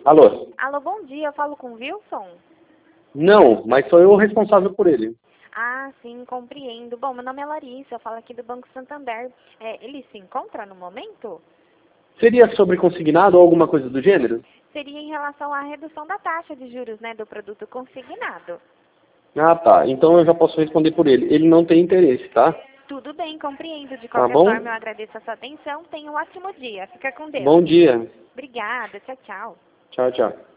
Alô? Alô, bom dia. Eu falo com o Wilson? Não, mas sou eu o responsável por ele. Ah, sim, compreendo. Bom, meu nome é Larissa, eu falo aqui do Banco Santander. Ele se encontra no momento? Seria sobre consignado ou alguma coisa do gênero? Seria em relação à redução da taxa de juros, né, do produto consignado. Ah, tá. Então eu já posso responder por ele. Ele não tem interesse, tá? Tudo bem, compreendo. De Tá qualquer forma, eu bom? agradeço a sua atenção. Tenha um ótimo dia. Fica com Deus. Bom dia. Obrigada. Tchau, tchau. Tchau, tchau.